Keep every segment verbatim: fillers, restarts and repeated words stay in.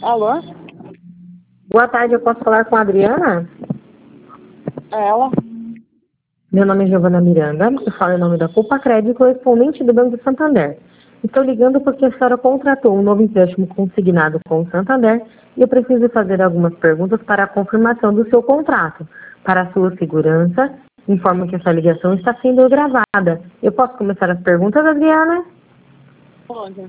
Alô? Boa tarde, eu posso falar com a Adriana? É ela? Meu nome é Giovana Miranda, eu falo em nome da Copa Crédito, correspondente do Banco Santander. Estou ligando porque a senhora contratou um novo empréstimo consignado com o Santander e eu preciso fazer algumas perguntas para a confirmação do seu contrato. Para a sua segurança, informo que essa ligação está sendo gravada. Eu posso começar as perguntas, Adriana? Pode.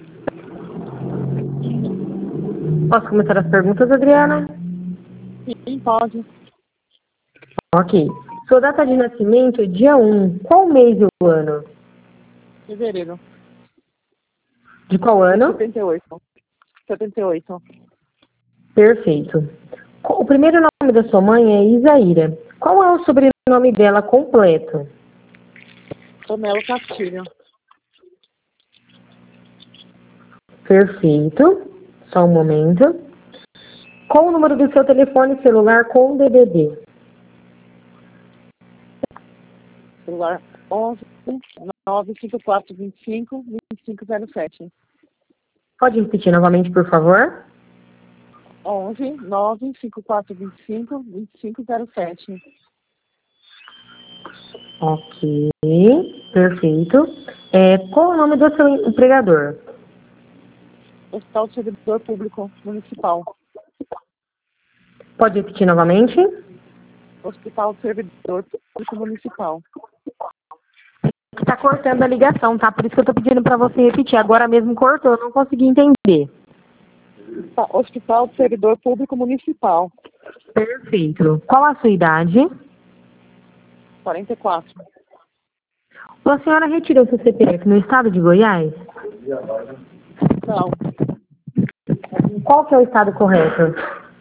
Posso começar as perguntas, Adriana? Sim, pode. Ok. Sua data de nascimento é dia um. Qual mês e o ano? Fevereiro. De qual ano? setenta e oito. setenta e oito. Perfeito. O primeiro nome da sua mãe é Isaíra. Qual é o sobrenome dela completo? Tomelo Castilho. Perfeito. Só um momento. Qual o número do seu telefone celular com D D D? Celular onze nove cinco quatro dois cinco dois cinco zero sete. Pode repetir novamente, por favor? onze nove cinco quatro dois cinco dois cinco zero sete. Ok. Perfeito. É, qual o nome do seu empregador? Hospital do Servidor Público Municipal. Pode repetir novamente? Hospital do Servidor Público Municipal. Está cortando a ligação, tá? Por isso que eu estou pedindo para você repetir. Agora mesmo cortou, eu não consegui entender. Hospital do Servidor Público Municipal. Perfeito. Qual a sua idade? quarenta e quatro. A senhora retirou seu C P F no estado de Goiás? Não. Qual que é o estado correto?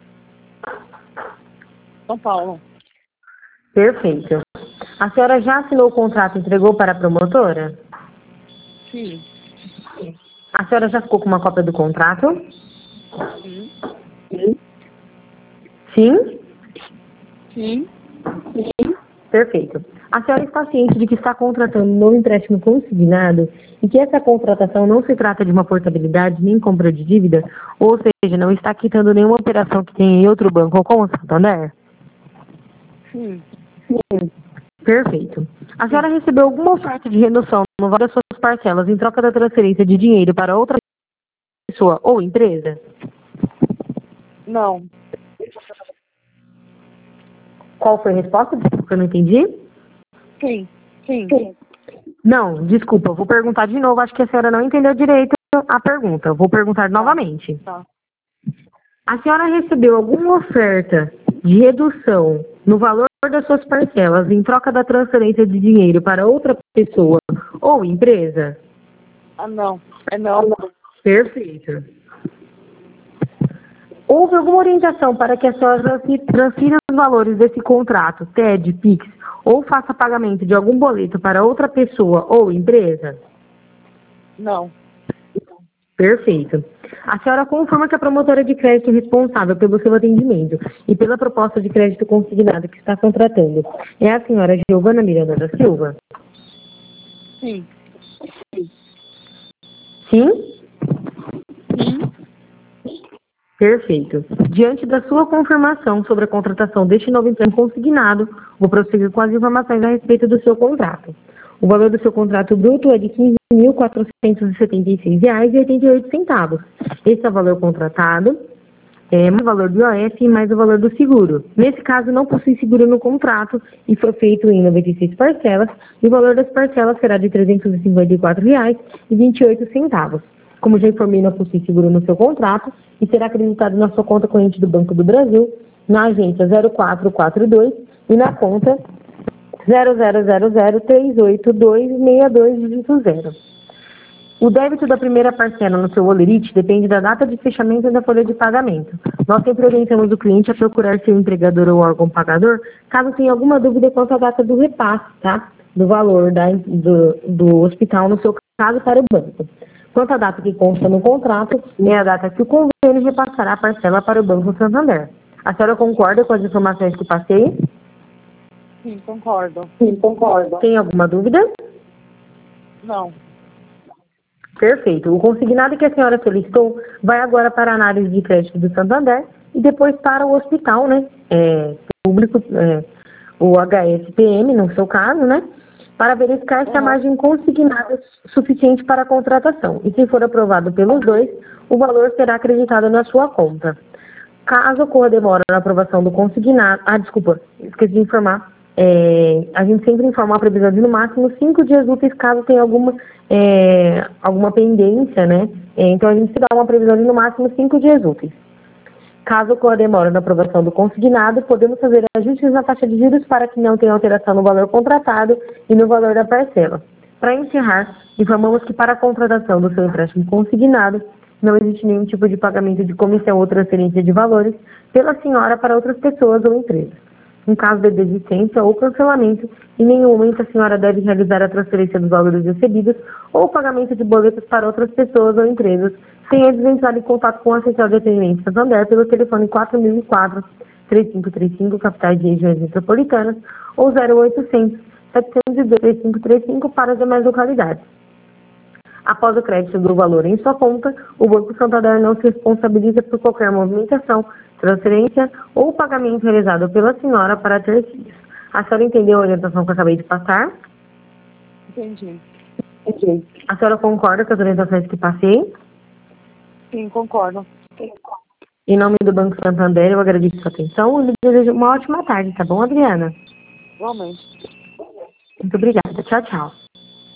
São Paulo. Perfeito. A senhora já assinou o contrato e entregou para a promotora? Sim. A senhora já ficou com uma cópia do contrato? Sim. Sim? Sim. Perfeito. A senhora está ciente de que está contratando um novo empréstimo consignado e que essa contratação não se trata de uma portabilidade nem compra de dívida, ou seja, não está quitando nenhuma operação que tenha em outro banco ou com o Santander? Sim. Perfeito. A senhora recebeu alguma oferta de redução no valor das suas parcelas em troca da transferência de dinheiro para outra pessoa ou empresa? Não. Qual foi a resposta? Desculpa, eu não entendi. Sim. Sim. Não, desculpa, eu vou perguntar de novo. Acho que a senhora não entendeu direito a pergunta. Eu vou perguntar novamente. Tá. A senhora recebeu alguma oferta de redução no valor das suas parcelas em troca da transferência de dinheiro para outra pessoa ou empresa? Ah, não. É não. Perfeito. Houve alguma orientação para que a senhora transfira os valores desse contrato, T E D, Pix, ou faça pagamento de algum boleto para outra pessoa ou empresa? Não. Perfeito. A senhora confirma que a promotora de crédito responsável pelo seu atendimento e pela proposta de crédito consignado que está contratando é a senhora Giovana Miranda da Silva? Sim. Sim? Sim. Perfeito. Diante da sua confirmação sobre a contratação deste novo empréstimo consignado, vou prosseguir com as informações a respeito do seu contrato. O valor do seu contrato bruto é de quinze mil quatrocentos e setenta e seis reais e oitenta e oito centavos. Esse é o valor contratado, é, mais o valor do I O F mais o valor do seguro. Nesse caso, não possui seguro no contrato e foi feito em noventa e seis parcelas, e o valor das parcelas será de trezentos e cinquenta e quatro reais e vinte e oito centavos. Como já informei, não possui seguro no seu contrato e será acreditado na sua conta corrente do Banco do Brasil, na agência zero quatro quatro dois e na conta zero zero zero zero três oito dois seis dois dígito zero. O débito da primeira parcela no seu Olerite depende da data de fechamento da folha de pagamento. Nós sempre orientamos o cliente a procurar seu empregador ou órgão pagador caso tenha alguma dúvida quanto à data do repasse, tá? Do valor da, do, do hospital, no seu caso, para o banco. Quanto à data que consta no contrato, é a data que o convênio repassará a parcela para o Banco Santander. A senhora concorda com as informações que passei? Sim, concordo. Sim, concordo. Tem alguma dúvida? Não. Perfeito. O consignado que a senhora solicitou vai agora para a análise de crédito do Santander e depois para o hospital, né? É, público, é, o H S P M, no seu caso, né? Para verificar se a Uhum. margem consignada é suficiente para a contratação. E se for aprovado pelos dois, o valor será acreditado na sua conta. Caso ocorra demora na aprovação do consignado... Ah, desculpa, esqueci de informar. É, a gente sempre informa a previsão de no máximo cinco dias úteis caso tenha alguma, é, alguma pendência, né? É, então a gente dá uma previsão de no máximo cinco dias úteis. Caso ocorra demora na aprovação do consignado, podemos fazer ajustes na taxa de juros para que não tenha alteração no valor contratado e no valor da parcela. Para encerrar, informamos que para a contratação do seu empréstimo consignado, não existe nenhum tipo de pagamento de comissão ou transferência de valores pela senhora para outras pessoas ou empresas. Em caso de desistência ou cancelamento, em nenhum momento a senhora deve realizar a transferência dos valores recebidos ou o pagamento de boletos para outras pessoas ou empresas, sem antes entrar em contato com a Central de Atendimento Santander pelo telefone quatro mil e quatro, três cinco três cinco, capitais e regiões metropolitanas, ou zero oitocentos, setecentos e dois, três cinco três cinco para as demais localidades. Após o crédito do valor em sua conta, o Banco Santander não se responsabiliza por qualquer movimentação, transferência ou pagamento realizado pela senhora para terceiros. A senhora entendeu a orientação que eu acabei de passar? Entendi. Entendi. A senhora concorda com as orientações que passei? Sim, concordo. Em nome do Banco Santander, eu agradeço a sua atenção e lhe desejo uma ótima tarde, tá bom, Adriana? Igualmente. Muito obrigada. Tchau, tchau.